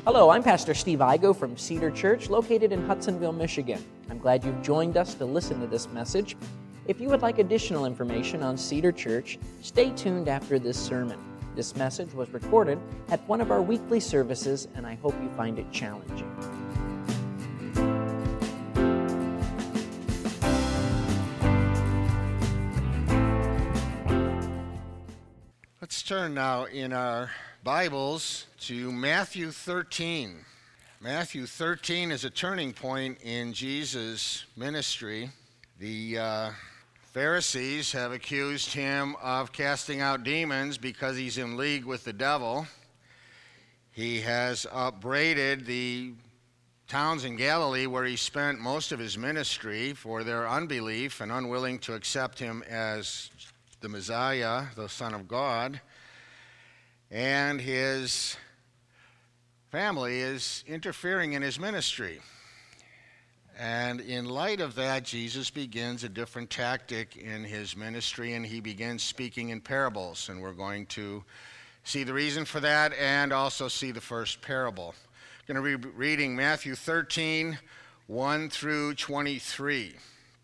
Hello, I'm Pastor Steve Igo from Cedar Church, located in Hudsonville, Michigan. I'm glad you've joined us to listen to this message. If you would like additional information on Cedar Church, stay tuned after this sermon. This message was recorded at one of our weekly services, and I hope you find it challenging. Let's turn now in our Bibles to Matthew 13. Matthew 13 is a turning point in Jesus' ministry. The Pharisees have accused him of casting out demons because he's in league with the devil. He has upbraided the towns in Galilee where he spent most of his ministry for their unbelief and unwilling to accept him as the Messiah, the Son of God. And his family is interfering in his ministry. And in light of that, Jesus begins a different tactic in his ministry, and he begins speaking in parables. And we're going to see the reason for that and also see the first parable. I'm going to be reading Matthew 13, 1 through 23.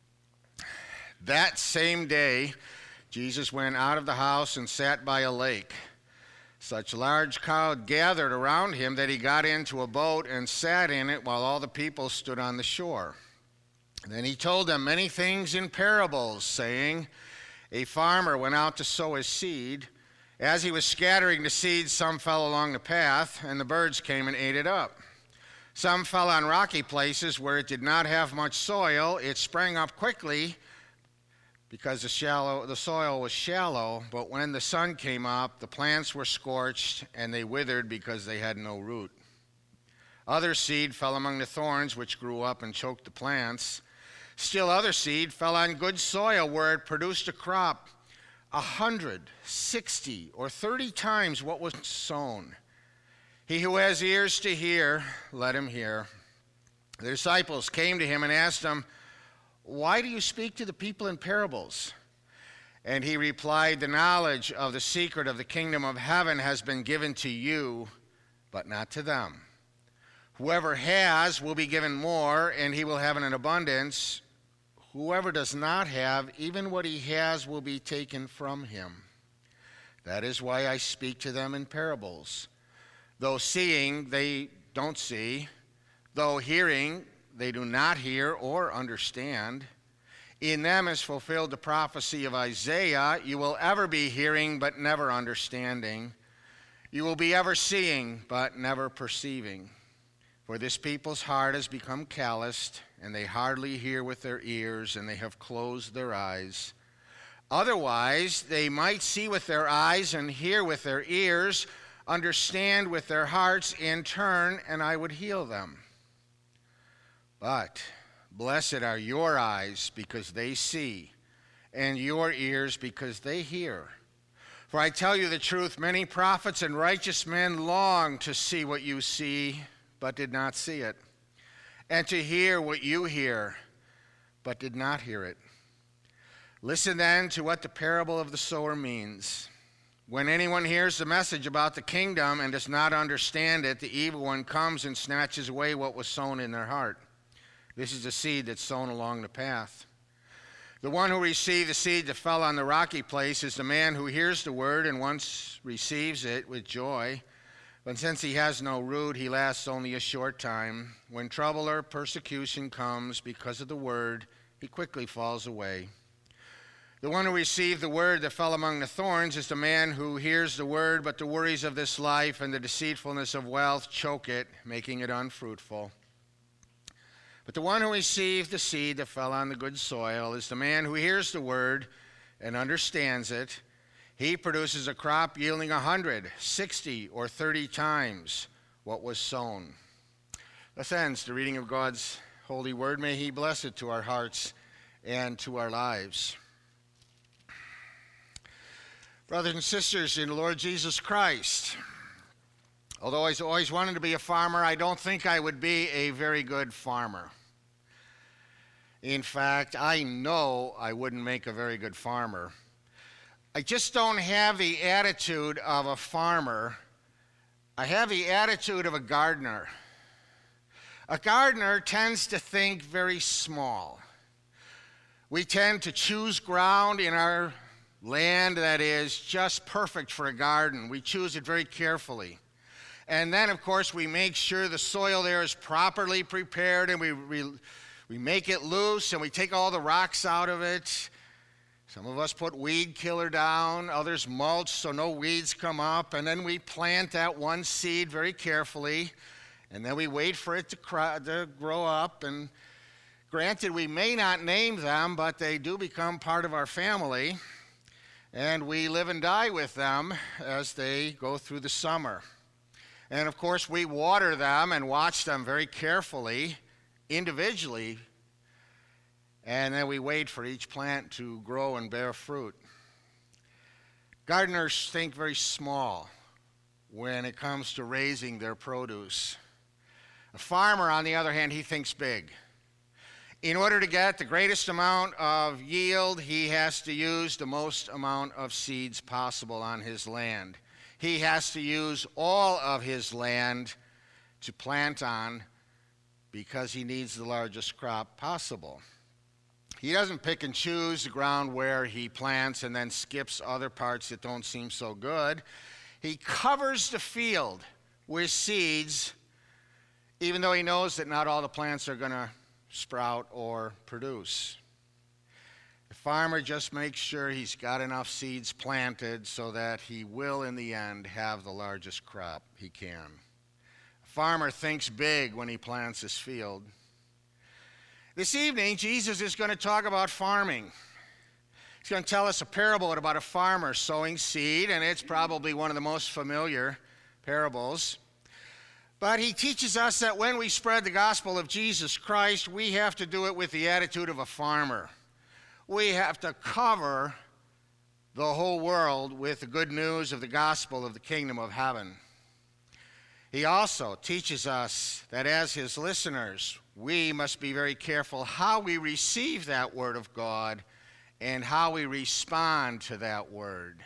That same day, Jesus went out of the house and sat by a lake. Such a large crowd gathered around him that he got into a boat and sat in it while all the people stood on the shore. And then he told them many things in parables, saying, a farmer went out to sow his seed. As he was scattering the seed, some fell along the path, and the birds came and ate it up. Some fell on rocky places where it did not have much soil. It sprang up quickly, because the soil was shallow, but when the sun came up, the plants were scorched, and they withered because they had no root. Other seed fell among the thorns, which grew up and choked the plants. Still other seed fell on good soil, where it produced a crop 100, 60, or 30 times what was sown. He who has ears to hear, let him hear. The disciples came to him and asked him, why do you speak to the people in parables? And he replied, the knowledge of the secret of the kingdom of heaven has been given to you, but not to them. Whoever has will be given more, and he will have an abundance. Whoever does not have, even what he has will be taken from him. That is why I speak to them in parables. Though seeing, they don't see. Though hearing, they do not hear or understand. In them is fulfilled the prophecy of Isaiah. You will ever be hearing, but never understanding. You will be ever seeing, but never perceiving. For this people's heart has become calloused, and they hardly hear with their ears, and they have closed their eyes. Otherwise, they might see with their eyes and hear with their ears, understand with their hearts, and turn, and I would heal them. But blessed are your eyes because they see, and your ears because they hear. For I tell you the truth, many prophets and righteous men long to see what you see, but did not see it, and to hear what you hear, but did not hear it. Listen then to what the parable of the sower means. When anyone hears the message about the kingdom and does not understand it, the evil one comes and snatches away what was sown in their heart. This is the seed that's sown along the path. The one who received the seed that fell on the rocky place is the man who hears the word and once receives it with joy. But since he has no root, he lasts only a short time. When trouble or persecution comes because of the word, he quickly falls away. The one who received the word that fell among the thorns is the man who hears the word, but the worries of this life and the deceitfulness of wealth choke it, making it unfruitful. But the one who received the seed that fell on the good soil is the man who hears the word and understands it. He produces a crop yielding 100, 60, or 30 times what was sown. Thus ends the reading of God's holy word. May he bless it to our hearts and to our lives. Brothers and sisters in the Lord Jesus Christ, although I always wanted to be a farmer, I don't think I would be a very good farmer. In fact, I know I wouldn't make a very good farmer. I just don't have the attitude of a farmer I have the attitude of a gardener. A gardener tends to think very small. We tend to choose ground in our land that is just perfect for a garden. We choose it very carefully. And then, of course, we make sure the soil there is properly prepared, and we make it loose, and we take all the rocks out of it. Some of us put weed killer down, others mulch so no weeds come up, and then we plant that one seed very carefully, and then we wait for it to grow up. And granted, we may not name them, but they do become part of our family, and we live and die with them as they go through the summer. And of course, we water them and watch them very carefully, individually, and then we wait for each plant to grow and bear fruit. Gardeners think very small when it comes to raising their produce. A farmer, on the other hand, he thinks big. In order to get the greatest amount of yield, he has to use the most amount of seeds possible on his land. He has to use all of his land to plant on because he needs the largest crop possible. He doesn't pick and choose the ground where he plants and then skips other parts that don't seem so good. He covers the field with seeds, even though he knows that not all the plants are going to sprout or produce. The farmer just makes sure he's got enough seeds planted so that he will, in the end, have the largest crop he can. A farmer thinks big when he plants his field. This evening, Jesus is going to talk about farming. He's going to tell us a parable about a farmer sowing seed, and it's probably one of the most familiar parables. But he teaches us that when we spread the gospel of Jesus Christ, we have to do it with the attitude of a farmer. We have to cover the whole world with the good news of the gospel of the kingdom of heaven. He also teaches us that as his listeners, we must be very careful how we receive that word of God and how we respond to that word.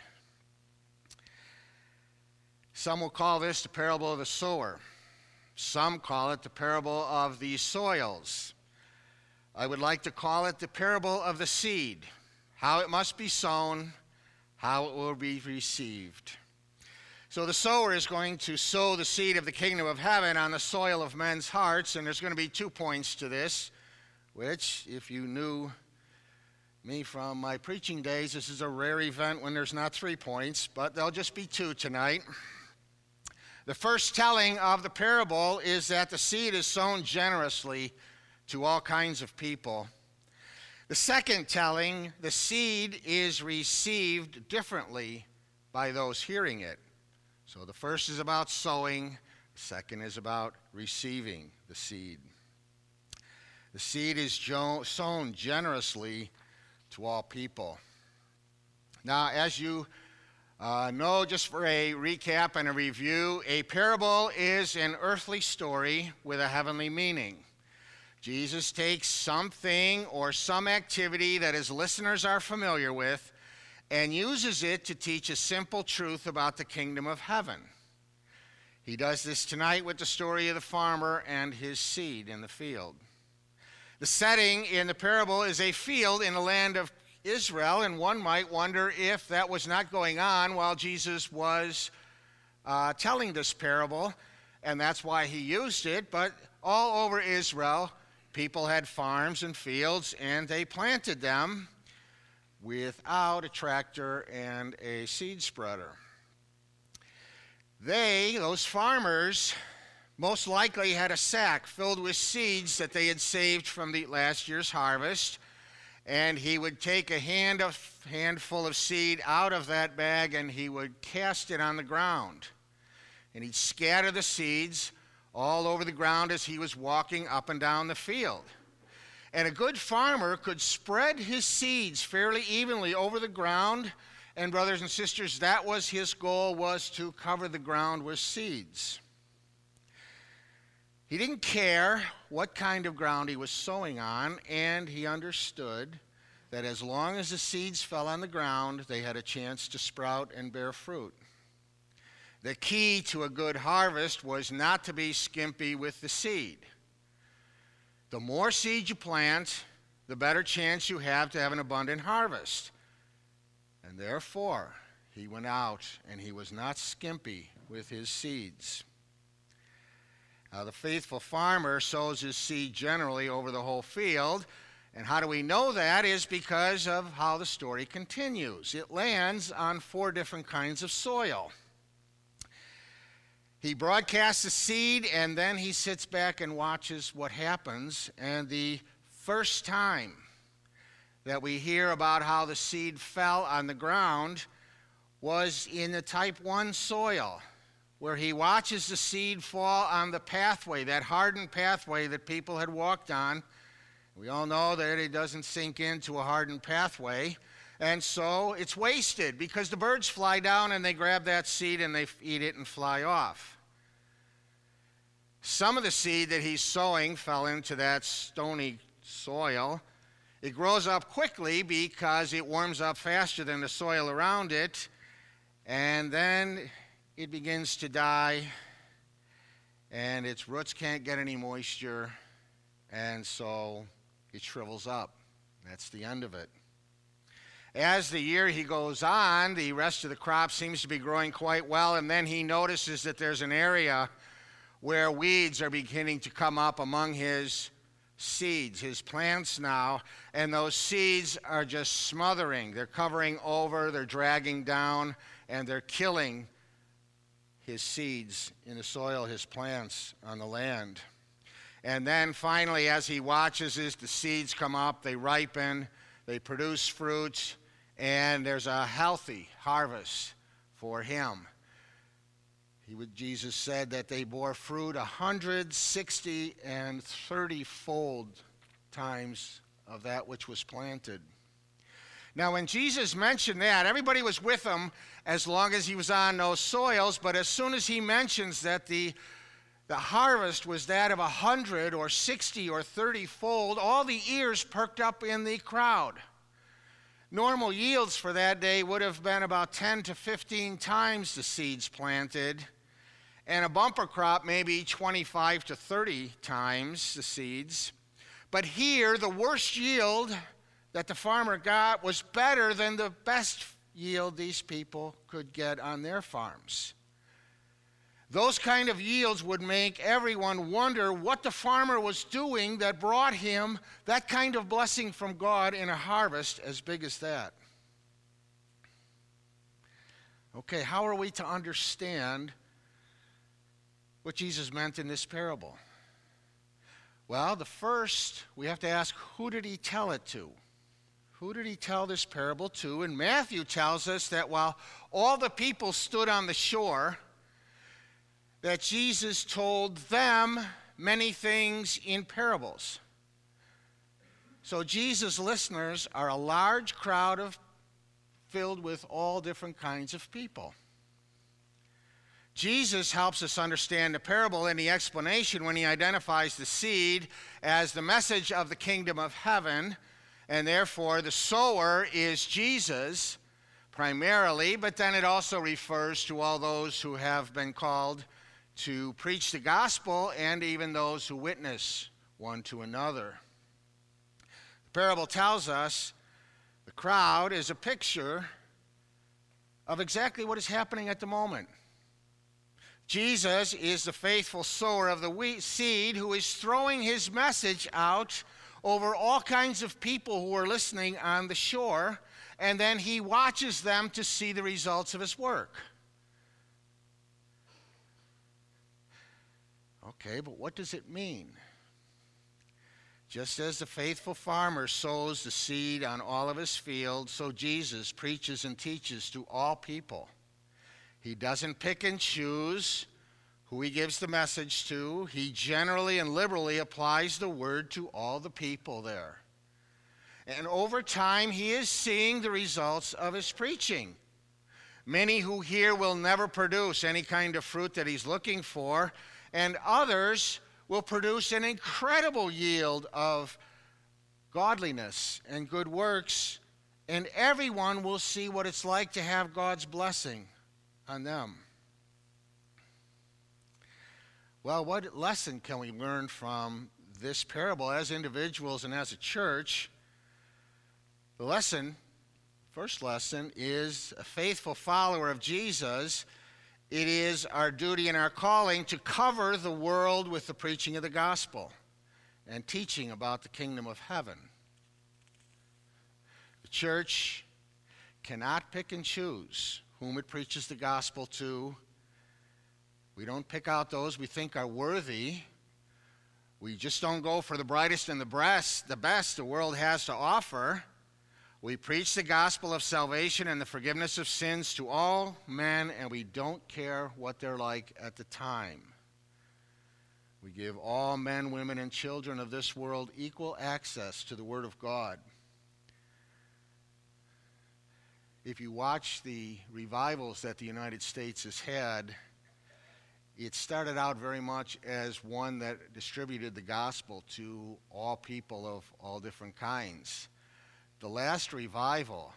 Some will call this the parable of the sower. Some call it the parable of the soils. I would like to call it the parable of the seed, how it must be sown, how it will be received. So the sower is going to sow the seed of the kingdom of heaven on the soil of men's hearts, and there's going to be 2 points to this, which, if you knew me from my preaching days, this is a rare event when there's not 3 points, but there'll just be 2 tonight. The first telling of the parable is that the seed is sown generously to all kinds of people. The second telling, the seed is received differently by those hearing it. So the first is about sowing, the second is about receiving the seed. The seed is sown generously to all people. Now, as you know, just for a recap and a review, a parable is an earthly story with a heavenly meaning. Jesus takes something or some activity that his listeners are familiar with and uses it to teach a simple truth about the kingdom of heaven. He does this tonight with the story of the farmer and his seed in the field. The setting in the parable is a field in the land of Israel, and one might wonder if that was not going on while Jesus was telling this parable, and that's why he used it. But all over Israel, people had farms and fields, and they planted them without a tractor and a seed spreader. Those farmers, most likely had a sack filled with seeds that they had saved from the last year's harvest, and he would take a handful of seed out of that bag and he would cast it on the ground. And he'd scatter the seeds all over the ground as he was walking up and down the field. And a good farmer could spread his seeds fairly evenly over the ground. And brothers and sisters, that was his goal, was to cover the ground with seeds. He didn't care what kind of ground he was sowing on, and he understood that as long as the seeds fell on the ground, they had a chance to sprout and bear fruit. The key to a good harvest was not to be skimpy with the seed. The more seed you plant, the better chance you have to have an abundant harvest. And therefore, he went out and he was not skimpy with his seeds. Now, the faithful farmer sows his seed generally over the whole field. And how do we know that? Is because of how the story continues. It lands on 4 different kinds of soil. He broadcasts the seed, and then he sits back and watches what happens. And the first time that we hear about how the seed fell on the ground was in the type 1 soil, where he watches the seed fall on the pathway, that hardened pathway that people had walked on. We all know that it doesn't sink into a hardened pathway, and so it's wasted because the birds fly down and they grab that seed and they eat it and fly off. Some of the seed that he's sowing fell into that stony soil. It grows up quickly because it warms up faster than the soil around it, and then it begins to die, and its roots can't get any moisture, and so it shrivels up. That's the end of it. As the year he goes on, the rest of the crop seems to be growing quite well, and then he notices that there's an area where weeds are beginning to come up among his seeds, his plants now, and those seeds are just smothering. They're covering over, they're dragging down, and they're killing his seeds in the soil, his plants on the land. And then finally, as he watches as the seeds come up, they ripen, they produce fruit, and there's a healthy harvest for him. Jesus said that they bore fruit 160 and 30-fold times of that which was planted. Now, when Jesus mentioned that, everybody was with him as long as he was on those soils, but as soon as he mentions that the harvest was that of 100 or 60 or 30-fold, all the ears perked up in the crowd. Normal yields for that day would have been about 10 to 15 times the seeds planted, and a bumper crop maybe 25 to 30 times the seeds. But here, the worst yield that the farmer got was better than the best yield these people could get on their farms. Those kind of yields would make everyone wonder what the farmer was doing that brought him that kind of blessing from God in a harvest as big as that. Okay, how are we to understand what Jesus meant in this parable? Well, the first, we have to ask, who did he tell it to? Who did he tell this parable to? And Matthew tells us that while all the people stood on the shore, that Jesus told them many things in parables. So Jesus' listeners are a large crowd filled with all different kinds of people. Jesus helps us understand the parable in the explanation when he identifies the seed as the message of the kingdom of heaven, and therefore the sower is Jesus primarily, but then it also refers to all those who have been called to preach the gospel and even those who witness one to another. The parable tells us the crowd is a picture of exactly what is happening at the moment. Jesus is the faithful sower of the seed who is throwing his message out over all kinds of people who are listening on the shore, and then he watches them to see the results of his work. Okay, but what does it mean? Just as the faithful farmer sows the seed on all of his fields, so Jesus preaches and teaches to all people. He doesn't pick and choose who he gives the message to. He generally and liberally applies the word to all the people there. And over time, he is seeing the results of his preaching. Many who hear will never produce any kind of fruit that he's looking for, and others will produce an incredible yield of godliness and good works, and everyone will see what it's like to have God's blessing on them. Well, what lesson can we learn from this parable as individuals and as a church? The first lesson is a faithful follower of Jesus. It is our duty and our calling to cover the world with the preaching of the gospel and teaching about the kingdom of heaven. The church cannot pick and choose whom it preaches the gospel to. We don't pick out those we think are worthy. We just don't go for the brightest and the best the world has to offer. We preach the gospel of salvation and the forgiveness of sins to all men, and we don't care what they're like at the time. We give all men, women, and children of this world equal access to the Word of God. If you watch the revivals that the United States has had, it started out very much as one that distributed the gospel to all people of all different kinds. The last revival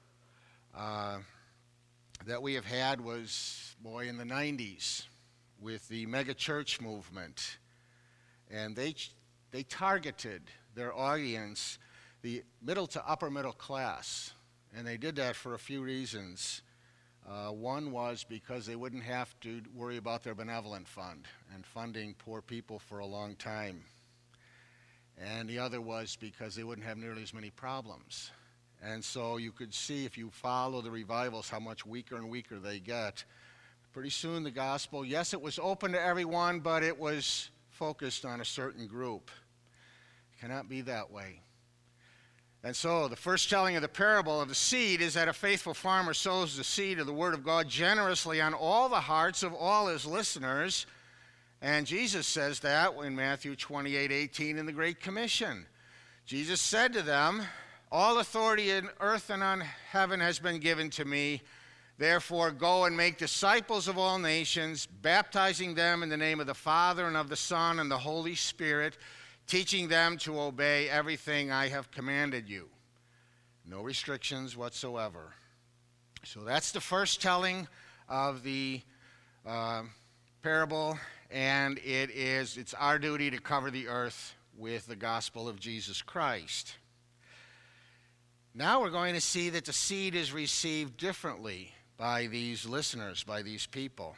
that we have had was, in the 90s with the mega church movement. And they targeted their audience, the middle to upper middle class. And they did that for a few reasons. One was because they wouldn't have to worry about their benevolent fund and funding poor people for a long time. And the other was because they wouldn't have nearly as many problems. And so you could see, if you follow the revivals, how much weaker and weaker they get. Pretty soon the gospel, yes, it was open to everyone, but it was focused on a certain group. It cannot be that way. And so the first telling of the parable of the seed is that a faithful farmer sows the seed of the Word of God generously on all the hearts of all his listeners. And Jesus says that in Matthew 28:18 in the Great Commission. Jesus said to them, "All authority in earth and on heaven has been given to me. Therefore go and make disciples of all nations, baptizing them in the name of the Father and of the Son and the Holy Spirit, teaching them to obey everything I have commanded you." No restrictions whatsoever. So that's the first telling of the parable. And it's our duty to cover the earth with the gospel of Jesus Christ. Now we're going to see that the seed is received differently by these listeners, by these people.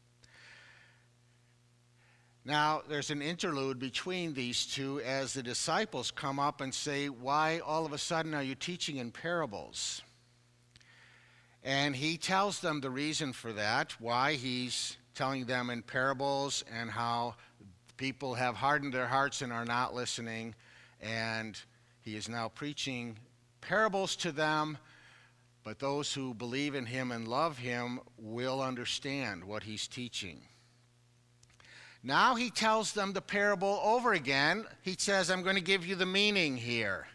Now there's an interlude between these two as the disciples come up and say, "Why all of a sudden are you teaching in parables?" And he tells them the reason for that, why he's telling them in parables, and how people have hardened their hearts and are not listening. And he is now preaching parables to them, but those who believe in him and love him will understand what he's teaching. Now he tells them the parable over again. He says, "I'm going to give you the meaning here."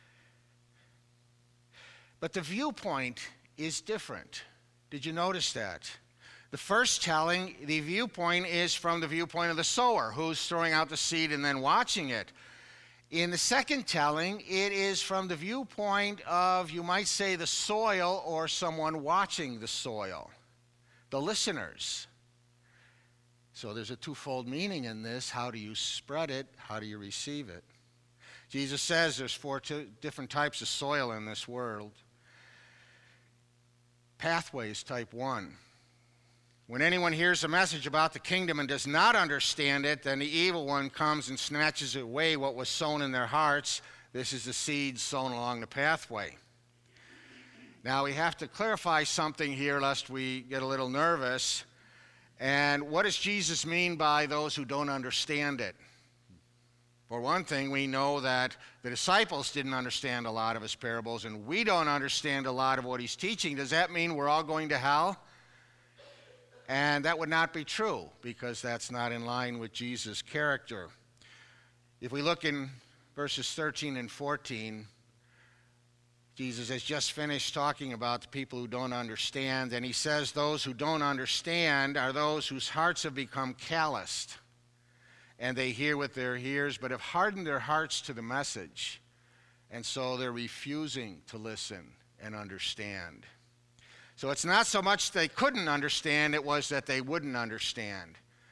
But the viewpoint is different. Did you notice that? The first telling, the viewpoint is from the viewpoint of the sower, who's throwing out the seed and then watching it. In the second telling, it is from the viewpoint of, you might say, the soil or someone watching the soil, the listeners. So there's a twofold meaning in this. How do you spread it? How do you receive it? Jesus says there's four different types of soil in this world. Pathways, type 1. When anyone hears a message about the kingdom and does not understand it, then the evil one comes and snatches away what was sown in their hearts. This is the seed sown along the pathway. Now we have to clarify something here lest we get a little nervous. And what does Jesus mean by those who don't understand it? For one thing, we know that the disciples didn't understand a lot of his parables, and we don't understand a lot of what he's teaching. Does that mean we're all going to hell? And that would not be true, because that's not in line with Jesus' character. If we look in verses 13 and 14, Jesus has just finished talking about the people who don't understand, and he says those who don't understand are those whose hearts have become calloused, and they hear with their ears, but have hardened their hearts to the message, and so they're refusing to listen and understand. So it's not so much they couldn't understand, it was that they wouldn't understand.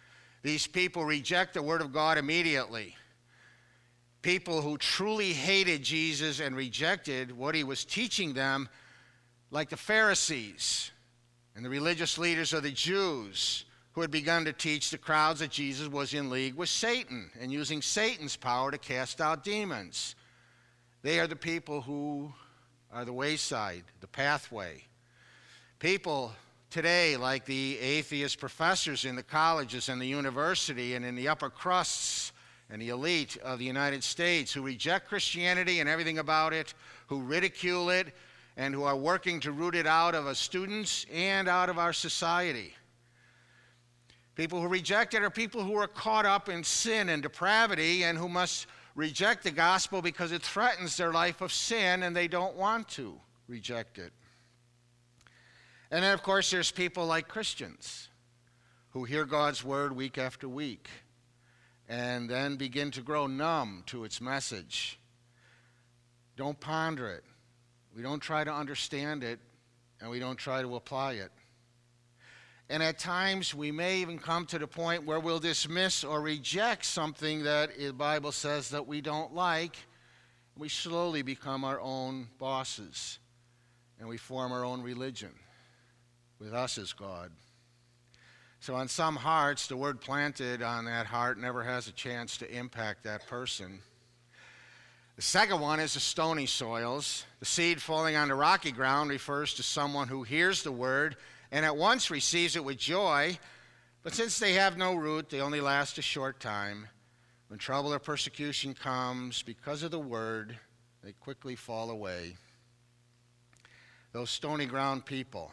These people reject the Word of God immediately. People who truly hated Jesus and rejected what he was teaching them, like the Pharisees and the religious leaders of the Jews, who had begun to teach the crowds that Jesus was in league with Satan and using Satan's power to cast out demons. They are the people who are the wayside, the pathway. People today, like the atheist professors in the colleges and the university and in the upper crusts and the elite of the United States, who reject Christianity and everything about it, who ridicule it, and who are working to root it out of our students and out of our society. People who reject it are people who are caught up in sin and depravity and who must reject the gospel because it threatens their life of sin and they don't want to reject it. And then, of course, there's people like Christians who hear God's word week after week and then begin to grow numb to its message. Don't ponder it. We don't try to understand it, and we don't try to apply it. And at times, we may even come to the point where we'll dismiss or reject something that the Bible says that we don't like. We slowly become our own bosses, and we form our own religion with us as God. So on some hearts, the word planted on that heart never has a chance to impact that person. The second one is the stony soils. The seed falling on the rocky ground refers to someone who hears the word and at once receives it with joy, but since they have no root, they only last a short time. When trouble or persecution comes because of the word, they quickly fall away. Those stony ground people,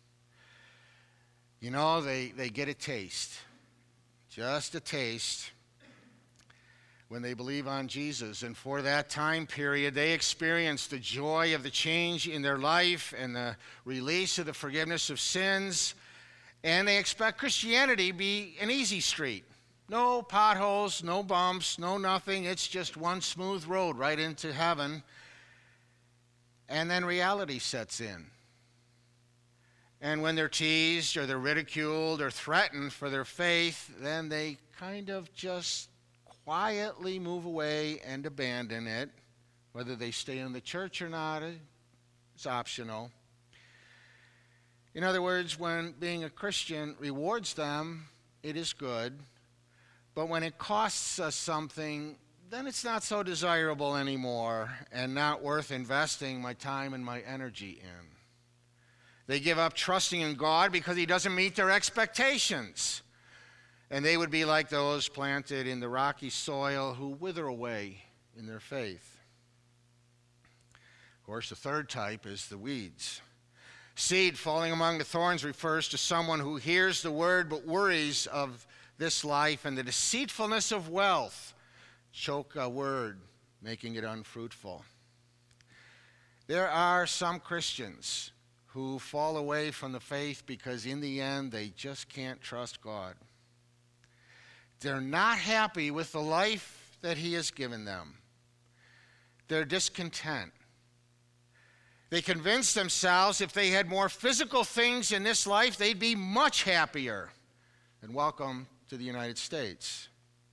you know, they get a taste, just a taste, when they believe on Jesus. And for that time period, they experience the joy of the change in their life and the release of the forgiveness of sins. And they expect Christianity to be an easy street. No potholes, no bumps, no nothing. It's just one smooth road right into heaven. And then reality sets in. And when they're teased or they're ridiculed or threatened for their faith, then they kind of just quietly move away and abandon it. Whether they stay in the church or not, it's optional. In other words, when being a Christian rewards them, it is good. But when it costs us something, then it's not so desirable anymore and not worth investing my time and my energy in. They give up trusting in God because he doesn't meet their expectations. And they would be like those planted in the rocky soil who wither away in their faith. Of course, the third type is the weeds. Seed falling among the thorns refers to someone who hears the word but worries of this life and the deceitfulness of wealth choke a word, making it unfruitful. There are some Christians who fall away from the faith because in the end they just can't trust God. They're not happy with the life that he has given them. They're discontent. They convince themselves if they had more physical things in this life, they'd be much happier. And welcome to the United States.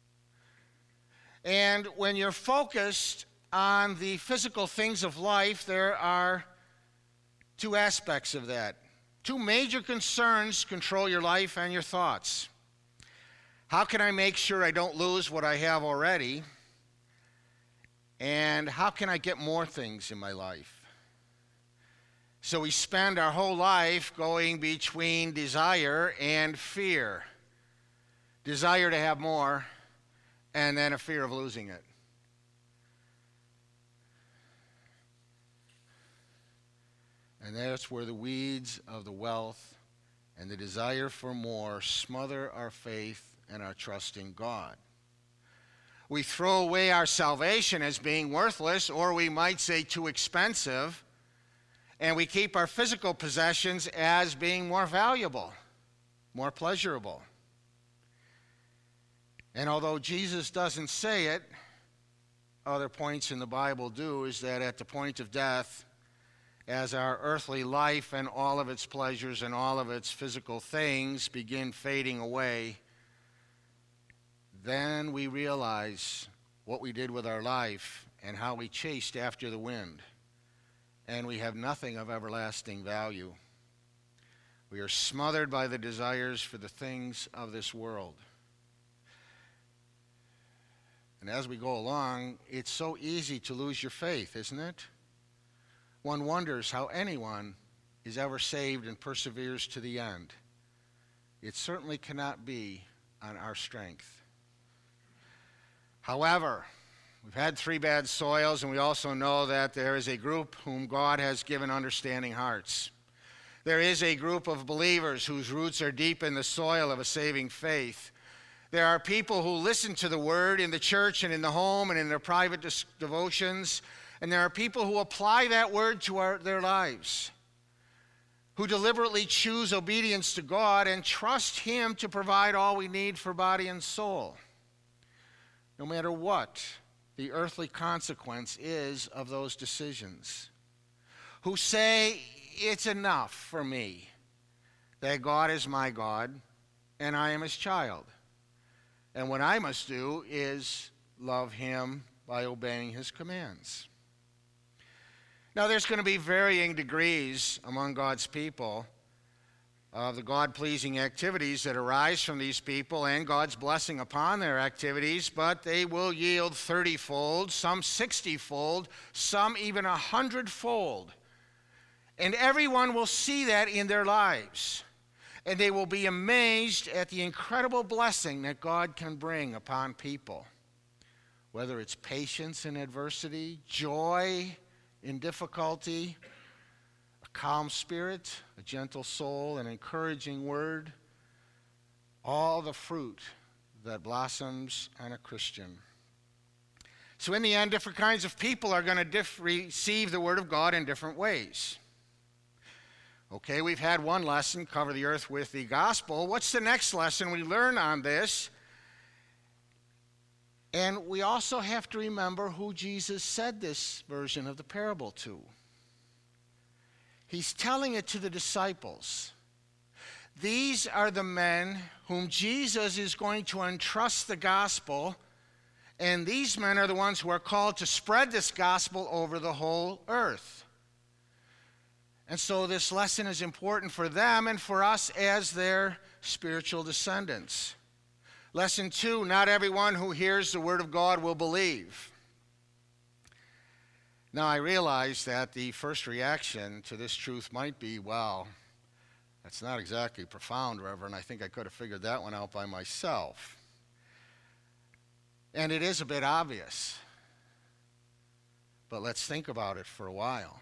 And when you're focused on the physical things of life, there are two aspects of that. Two major concerns control your life and your thoughts. How can I make sure I don't lose what I have already? And how can I get more things in my life? So we spend our whole life going between desire and fear. Desire to have more, and then a fear of losing it. And that's where the weeds of the wealth and the desire for more smother our faith and our trust in God. We throw away our salvation as being worthless, or we might say too expensive, and we keep our physical possessions as being more valuable, more pleasurable. And although Jesus doesn't say it, other points in the Bible do, is that at the point of death, as our earthly life and all of its pleasures and all of its physical things begin fading away, then we realize what we did with our life and how we chased after the wind, and we have nothing of everlasting value. We are smothered by the desires for the things of this world. And as we go along, it's so easy to lose your faith, isn't it? One wonders how anyone is ever saved and perseveres to the end. It certainly cannot be on our strength. However, we've had 3 bad soils, and we also know that there is a group whom God has given understanding hearts. There is a group of believers whose roots are deep in the soil of a saving faith. There are people who listen to the word in the church and in the home and in their private devotions, and there are people who apply that word to their lives, who deliberately choose obedience to God and trust Him to provide all we need for body and soul, no matter what the earthly consequence is of those decisions, who say, it's enough for me that God is my God and I am His child, and what I must do is love Him by obeying His commands. Now, there's going to be varying degrees among God's people of the God-pleasing activities that arise from these people and God's blessing upon their activities, but they will yield 30-fold, some 60-fold, some even 100-fold. And everyone will see that in their lives, and they will be amazed at the incredible blessing that God can bring upon people, whether it's patience in adversity, joy in difficulty, a calm spirit, a gentle soul, an encouraging word, all the fruit that blossoms on a Christian. So in the end, different kinds of people are going to receive the word of God in different ways. Okay, we've had one lesson, cover the earth with the gospel. What's the next lesson we learn on this? And we also have to remember who Jesus said this version of the parable to. He's telling it to the disciples. These are the men whom Jesus is going to entrust the gospel, and these men are the ones who are called to spread this gospel over the whole earth. And so this lesson is important for them and for us as their spiritual descendants. Lesson 2, not everyone who hears the word of God will believe. Now, I realize that the first reaction to this truth might be, well, that's not exactly profound, Reverend. I think I could have figured that one out by myself. And it is a bit obvious. But let's think about it for a while.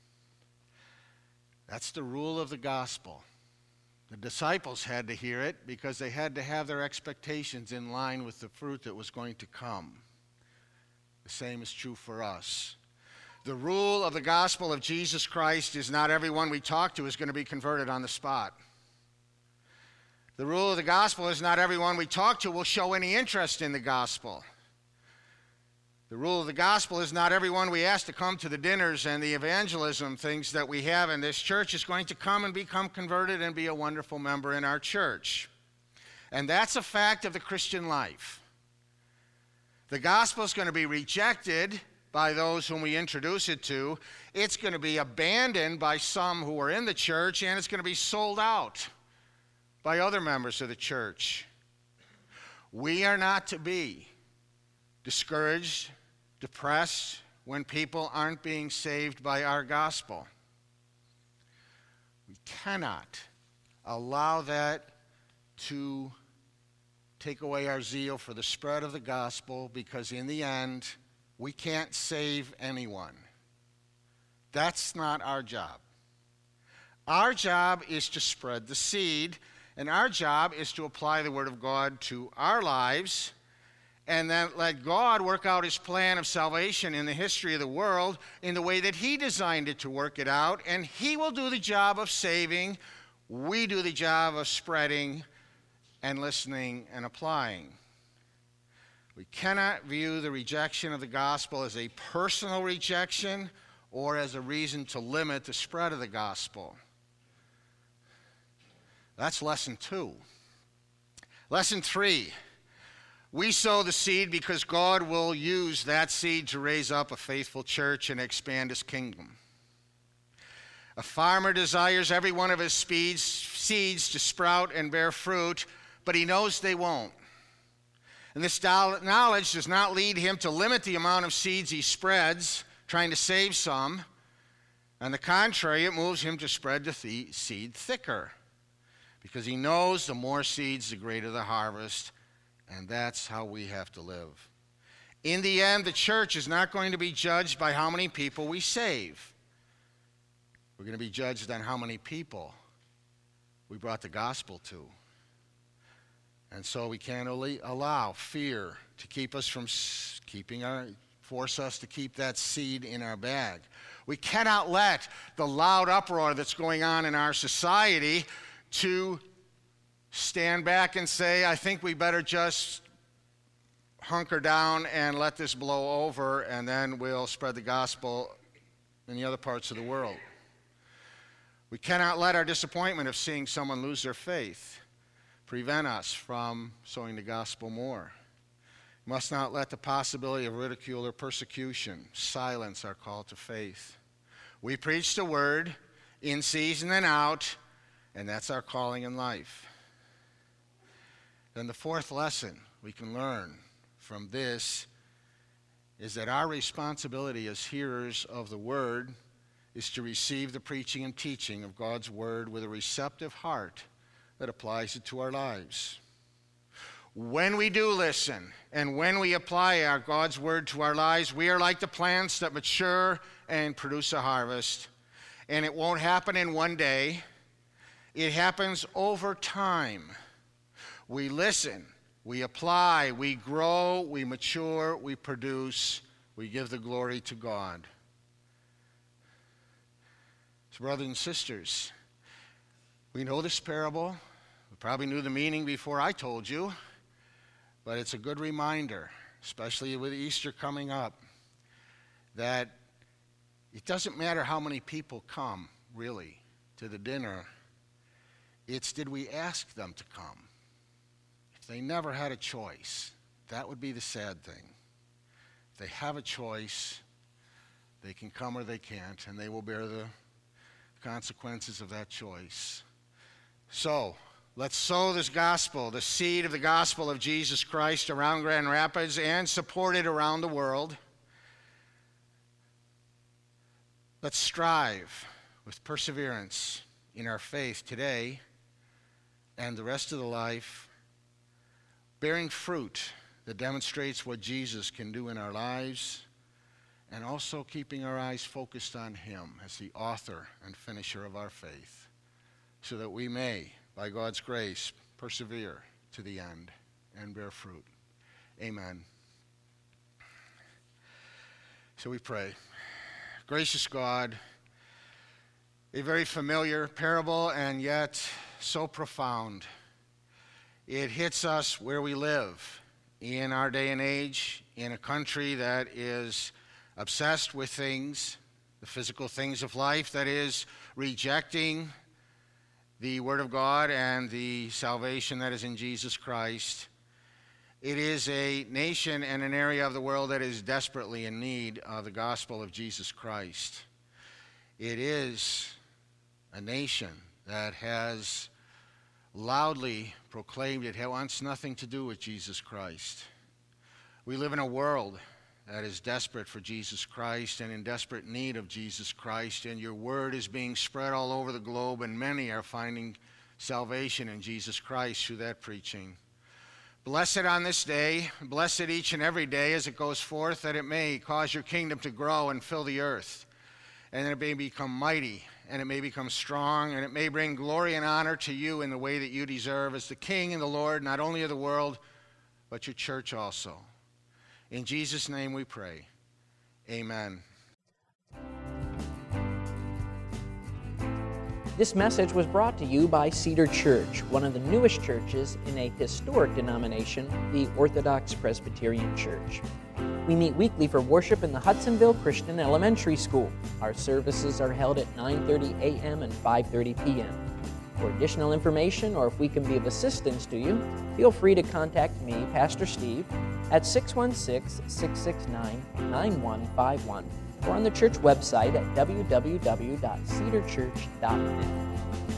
That's the rule of the gospel. The disciples had to hear it because they had to have their expectations in line with the fruit that was going to come. The same is true for us. The rule of the gospel of Jesus Christ is not everyone we talk to is going to be converted on the spot. The rule of the gospel is not everyone we talk to will show any interest in the gospel. The rule of the gospel is not everyone we ask to come to the dinners and the evangelism things that we have in this church is going to come and become converted and be a wonderful member in our church. And that's a fact of the Christian life. The gospel is going to be rejected by those whom we introduce it to. It's going to be abandoned by some who are in the church, and it's going to be sold out by other members of the church. We are not to be discouraged, depressed when people aren't being saved by our gospel. We cannot allow that to take away our zeal for the spread of the gospel, because in the end, we can't save anyone. That's not our job. Our job is to spread the seed, and our job is to apply the word of God to our lives, and then let God work out His plan of salvation in the history of the world in the way that He designed it to work it out, and He will do the job of saving. We do the job of spreading and listening and applying. We cannot view the rejection of the gospel as a personal rejection or as a reason to limit the spread of the gospel. That's lesson 2. Lesson 3. We sow the seed because God will use that seed to raise up a faithful church and expand his kingdom. A farmer desires every one of his seeds to sprout and bear fruit, but he knows they won't. And this knowledge does not lead him to limit the amount of seeds he spreads, trying to save some. On the contrary, it moves him to spread the seed thicker, because he knows the more seeds, the greater the harvest, and that's how we have to live. In the end, the church is not going to be judged by how many people we save. We're going to be judged on how many people we brought the gospel to. And so we can't allow fear to keep us from force us to keep that seed in our bag. We cannot let the loud uproar that's going on in our society to stand back and say, I think we better just hunker down and let this blow over, and then we'll spread the gospel in the other parts of the world. We cannot let our disappointment of seeing someone lose their faith prevent us from sowing the gospel more. We must not let the possibility of ridicule or persecution silence our call to faith. We preach the word in season and out, and that's our calling in life. Then the fourth lesson we can learn from this is that our responsibility as hearers of the word is to receive the preaching and teaching of God's word with a receptive heart that applies it to our lives. When we do listen and when we apply our God's word to our lives, we are like the plants that mature and produce a harvest. And it won't happen in one day. It happens over time. We listen, we apply, we grow, we mature, we produce, we give the glory to God. So, brothers and sisters, we know this parable. We probably knew the meaning before I told you, but it's a good reminder, especially with Easter coming up, that it doesn't matter how many people come, really, to the dinner. It's, did we ask them to come? If they never had a choice, that would be the sad thing. If they have a choice, they can come or they can't, and they will bear the consequences of that choice. So, let's sow this gospel, the seed of the gospel of Jesus Christ around Grand Rapids and support it around the world. Let's strive with perseverance in our faith today and the rest of the life, bearing fruit that demonstrates what Jesus can do in our lives, and also keeping our eyes focused on him as the author and finisher of our faith, so that we may, by God's grace, persevere to the end and bear fruit. Amen. So we pray. Gracious God, a very familiar parable and yet so profound. It hits us where we live in our day and age, in a country that is obsessed with things, the physical things of life, that is rejecting the Word of God and the salvation that is in Jesus Christ. It is a nation and an area of the world that is desperately in need of the gospel of Jesus Christ. It is a nation that has loudly proclaimed it wants nothing to do with Jesus Christ. We live in a world that is desperate for Jesus Christ and in desperate need of Jesus Christ, and your word is being spread all over the globe, and many are finding salvation in Jesus Christ through that preaching. Bless it on this day. Bless it each and every day as it goes forth, that it may cause your kingdom to grow and fill the earth, and that it may become mighty, and it may become strong, and it may bring glory and honor to you in the way that you deserve as the King and the Lord, not only of the world, but your church also. In Jesus' name we pray. Amen. This message was brought to you by Cedar Church, one of the newest churches in a historic denomination, the Orthodox Presbyterian Church. We meet weekly for worship in the Hudsonville Christian Elementary School. Our services are held at 9:30 a.m. and 5:30 p.m. For additional information, or if we can be of assistance to you, feel free to contact me, Pastor Steve, at 616-669-9151, or on the church website at www.cedarchurch.net.